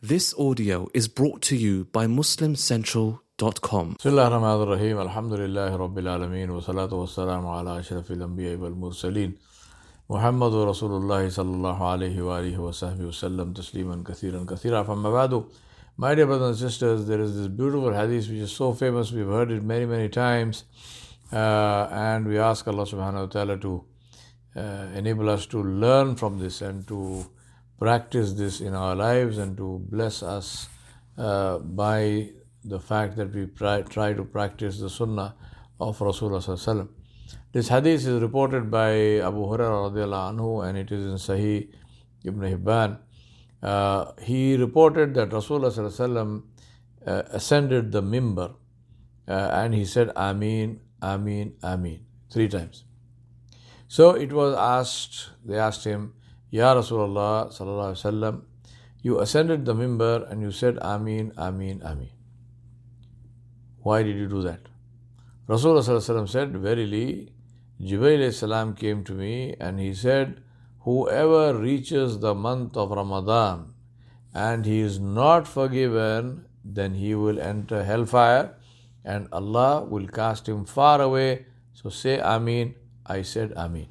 This audio is brought to you by MuslimCentral.com. بسم الله الرحمن الرحيم الحمد لله رب العالمين والصلاة والسلام على أشرف الأنبياء والمرسلين محمد رسول الله صلى الله عليه وآله وصحبه وسلم تسليما كثيرا فما بعد. My dear brothers and sisters, there is this beautiful hadith which is so famous, we've heard it many times, and we ask Allah subhanahu wa ta'ala to enable us to learn from this and to practice this in our lives and to bless us by the fact that we try to practice the sunnah of Rasulullah sallallahu alaihi wasallam. This hadith is reported by Abu Hurairah radiallahu anhu, and it is in Sahih Ibn Hibban. He reported that Rasulullah sallallahu alaihi wasallam ascended the mimbar and he said Ameen, Ameen, Ameen 3 times. So it was asked, they asked him, Ya Rasulullah sallallahu alaihi wasallam, you ascended the mimbar and you said Ameen, Ameen, Ameen. Why did you do that? Rasulullah sallallahu alaihi wasallam said, verily, Jibreel alayhi salam came to me and he said, whoever reaches the month of Ramadan and he is not forgiven, then he will enter hellfire and Allah will cast him far away. So say Ameen. I said Ameen.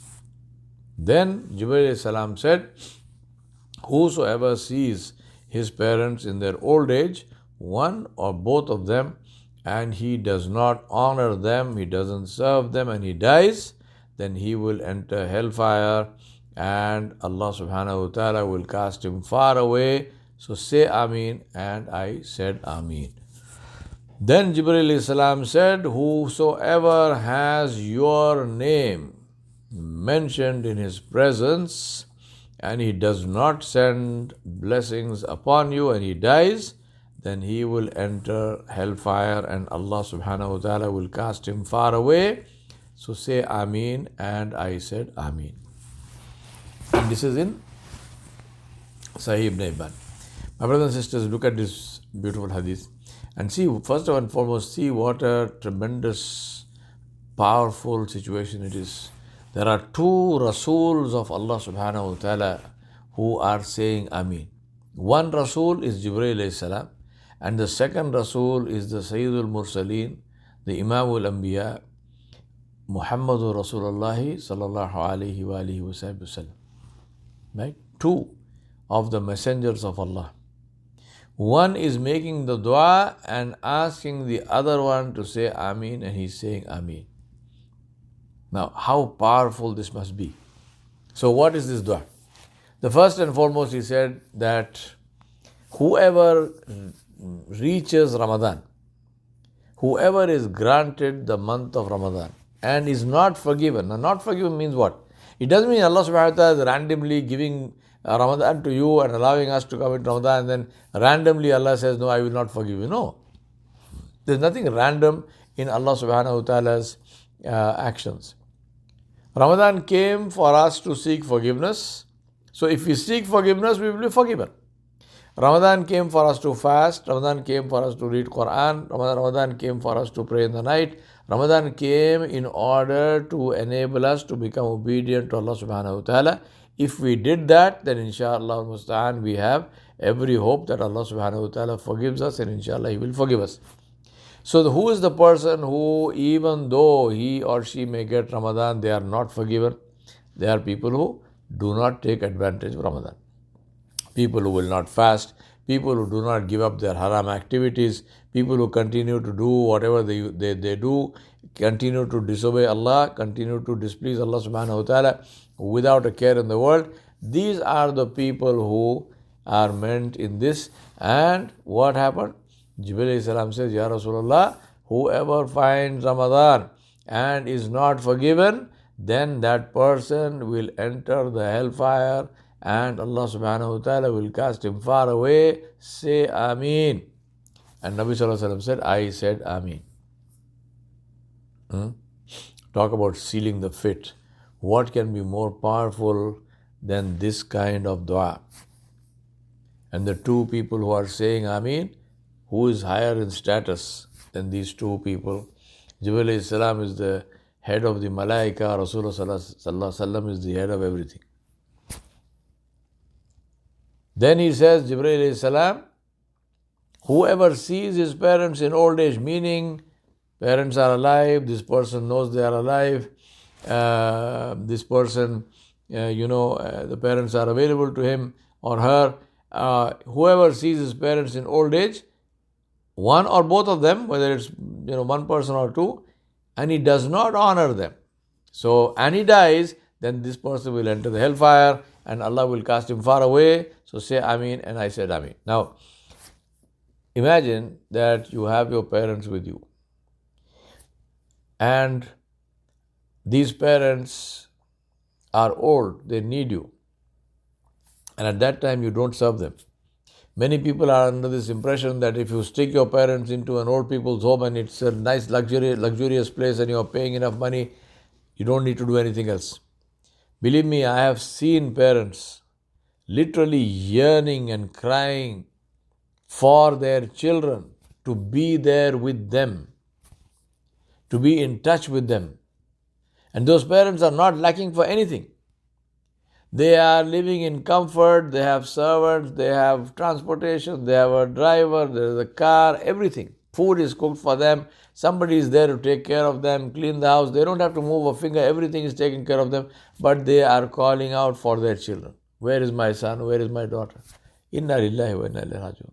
Then Jibreel alayhi salam said, whosoever sees his parents in their old age, one or both of them, and he does not honor them, he doesn't serve them, and he dies, then he will enter hellfire and Allah subhanahu wa ta'ala will cast him far away. So say Ameen, and I said Ameen. Then Jibreel alayhi salam said, whosoever has your name mentioned in his presence and he does not send blessings upon you and he dies, then he will enter hellfire and Allah subhanahu wa ta'ala will cast him far away. So say Ameen, and I said Ameen. And this is in Sahih Ibn Hibban. My brothers and sisters, look at this beautiful hadith and see, first and foremost, see what a tremendous, powerful situation it is. There are 2 Rasools of Allah subhanahu wa ta'ala who are saying Ameen. One Rasool is Jibreel alayhi salam, and the second Rasool is the Sayyidul Mursaleen, the Imamul Anbiya, Muhammadur Rasulullah sallallahu alayhi wa alihi wa sallam. Right? 2 of the messengers of Allah. One is making the dua and asking the other one to say Ameen, and he's saying Ameen. Now, how powerful this must be. So what is this dua? The first and foremost, he said that whoever reaches Ramadan, whoever is granted the month of Ramadan and is not forgiven. Now, not forgiven means what? It doesn't mean Allah subhanahu wa ta'ala is randomly giving Ramadan to you and allowing us to come into Ramadan and then randomly Allah says, no, I will not forgive you. No. There's nothing random in Allah subhanahu wa ta'ala's actions. Ramadan came for us to seek forgiveness. So if we seek forgiveness, we will be forgiven. Ramadan came for us to fast. Ramadan came for us to read Quran. Ramadan came for us to pray in the night. Ramadan came in order to enable us to become obedient to Allah subhanahu wa ta'ala. If we did that, then inshallah al-musta'an, we have every hope that Allah subhanahu wa ta'ala forgives us, and inshallah He will forgive us. So who is the person who, even though he or she may get Ramadan, they are not forgiven? They are people who do not take advantage of Ramadan. People who will not fast, people who do not give up their haram activities, people who continue to do whatever they do, continue to disobey Allah, continue to displease Allah subhanahu wa ta'ala without a care in the world. These are the people who are meant in this. And what happened? Jibreel alayhi salam says, Ya Rasulullah, whoever finds Ramadan and is not forgiven, then that person will enter the hellfire and Allah subhanahu wa ta'ala will cast him far away. Say Ameen. And Nabi sallallahu alaihi wasallam said, I said Ameen. Talk about sealing the fate. What can be more powerful than this kind of dua? And the 2 people who are saying Ameen, who is higher in status than these 2 people? Jibreel alayhi salam is the head of the Malaika, Rasulullah sallallahu alaihi wasallam is the head of everything. Then he says, Jibreel alayhi salam, whoever sees his parents in old age, meaning parents are alive, this person knows they are alive, this person, the parents are available to him or her, whoever sees his parents in old age, one or both of them, whether it's one person or two, and he does not honor them, and he dies, then this person will enter the hellfire and Allah will cast him far away. So say Ameen, and I said Ameen. Now, imagine that you have your parents with you, and these parents are old, they need you, and at that time you don't serve them. Many people are under this impression that if you stick your parents into an old people's home and it's a nice luxurious place and you're paying enough money, you don't need to do anything else. Believe me, I have seen parents literally yearning and crying for their children to be there with them, to be in touch with them. And those parents are not lacking for anything. They are living in comfort, they have servants, they have transportation, they have a driver, there is a car, everything. Food is cooked for them, somebody is there to take care of them, clean the house, they don't have to move a finger, everything is taken care of them, but they are calling out for their children. Where is my son? Where is my daughter? Inna lillahi wa inna ilaihi raji'un.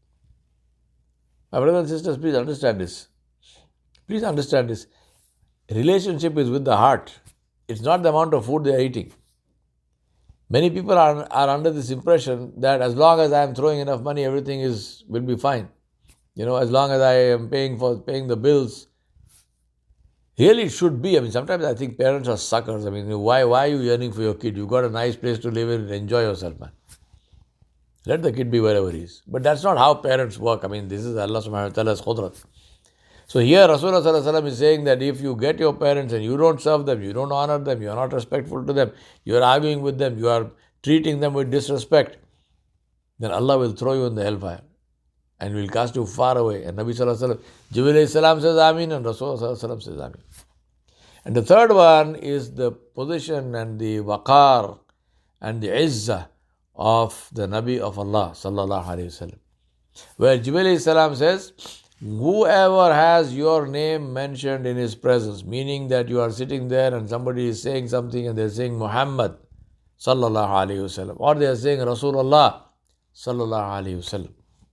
My brothers and sisters, please understand this. Please understand this. Relationship is with the heart. It's not the amount of food they are eating. Many people are under this impression that as long as I am throwing enough money, everything will be fine. As long as I am paying the bills. Really, it should be. Sometimes I think parents are suckers. Why are you yearning for your kid? You've got a nice place to live in and enjoy yourself, man. Let the kid be wherever he is. But that's not how parents work. This is Allah subhanahu wa ta'ala's khudrat. So here Rasulullah sallallahu alaihi wasallam is saying that if you get your parents and you don't serve them, you don't honor them, you are not respectful to them, you are arguing with them, you are treating them with disrespect, then Allah will throw you in the hellfire and will cast you far away. And Nabi sallallahu alaihi wasallam, Jibreel alayhi salam says Ameen, and Rasulullah sallallahu alaihi wasallam says Ameen. And the third one is the position and the waqar and the izzah of the Nabi of Allah sallallahu alaihi wasallam, where Jibreel alayhi salam says, whoever has your name mentioned in his presence, meaning that you are sitting there and somebody is saying something and they are saying Muhammad sallallahu alaihi wasallam, or they are saying Rasulullah sallallahu alaihi wasallam.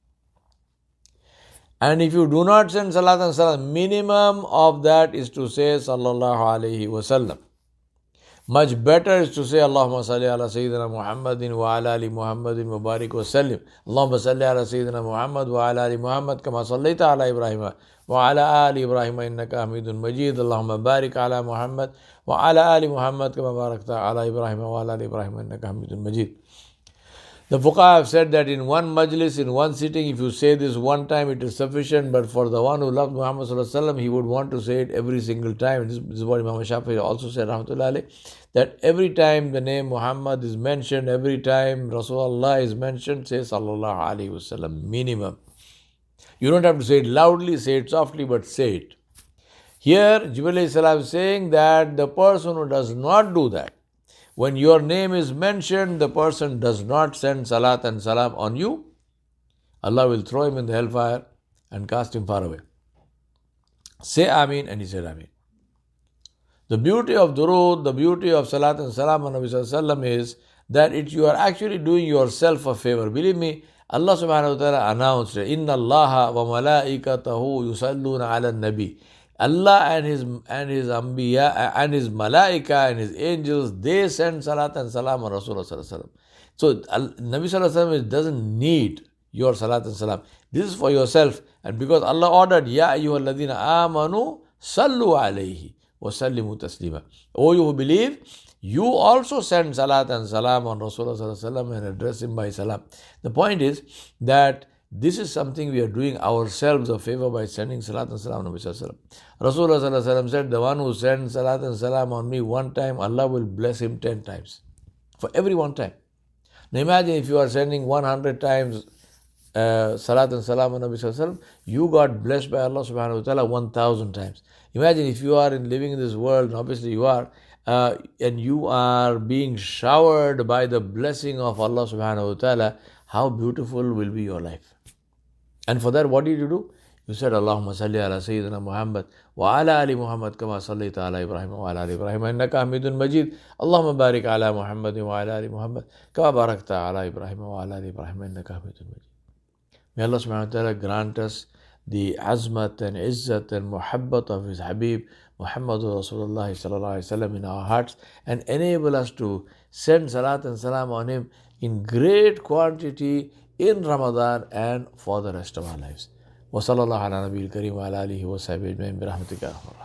And if you do not send salat and salam, minimum of that is to say sallallahu alaihi wasallam. Much better is to say Allahumma salli ala Sayyidina Muhammadin wa ala ali Muhammadin wa barik wa sallim. Allahumma salli ala Sayyidina Muhammad wa ala ali Muhammad kama sallaita ala Ibrahim wa ala ali Ibrahim innaka Hamidun Majid. Allahumma barik ala Muhammad wa ala ali Muhammad kama barakta ala Ibrahim wa ala ali Ibrahim innaka Hamidun Majid. The fuqaha have said that in one majlis, in one sitting, if you say this one time, it is sufficient. But for the one who loves Muhammad sallallahu alaihi wasallam, he would want to say it every single time. This is what Imam Shafi'i also said, rahmatullahi alayh, that every time the name Muhammad is mentioned, every time Rasulullah is mentioned, say sallallahu alaihi wasallam, minimum. You don't have to say it loudly, say it softly, but say it. Here, Jibreel alayhi salam is saying that the person who does not do that, when your name is mentioned, the person does not send salat and salam on you, Allah will throw him in the hellfire and cast him far away. Say Ameen, and he said Ameen. The beauty of durood, the beauty of salat and salam on Nabi sallallahu alaihi wasallam is that you are actually doing yourself a favor. Believe me, Allah subhanahu wa ta'ala announced, Inna Allaha wa malaikatahu yusalluna ala nabi. Allah and his Anbiya and his Malaika and his angels, they send salat and salam on Rasulullah sallallahu alaihi wasallam. So Nabi sallallahu alaihi wasallam doesn't need your salat and salam. This is for yourself. And because Allah ordered, Ya ayyuhalladhina amanu sallu alayhi wa sallimu taslima. O you who believe, you also send salat and salam on Rasulullah sallallahu alaihi wasallam and address him by salam. The point is that this is something we are doing ourselves a favor by sending salat and salam on Nabi sallallahu alaihi wasallam. Rasulullah sallallahu alaihi wasallam said, the one who sends salat and salam on me one time, Allah will bless him 10 times. For every one time. Now imagine if you are sending 100 times salat and salam on Nabi sallallahu alaihi wasallam, you got blessed by Allah subhanahu wa ta'ala 1,000 times. Imagine if you are living in this world, and obviously you are, and you are being showered by the blessing of Allah subhanahu wa ta'ala, how beautiful will be your life. And for that, what did you do? You said, Allahumma salli ala Sayyidina Muhammad wa ala ali Muhammad kama sallaita ala Ibrahim wa ala ali Ibrahim innaka Hamidun Majid. Allahumma barik ala Muhammad wa ala ali Muhammad kama barakta ala Ibrahim wa ala ali Ibrahim innaka Hamidun Majid. May Allah subhanahu wa ta'ala grant us the azmat and izzat and muhabbat of His Habib Muhammadur Rasulullah sallallahu alaihi wasallam in our hearts, and enable us to send salat and salam on him in great quantity in Ramadan and for the rest of our lives. Wa sallallahu ala nabiyil kareem wa ala alihi wa sahbihi ajma'in bi rahmatika.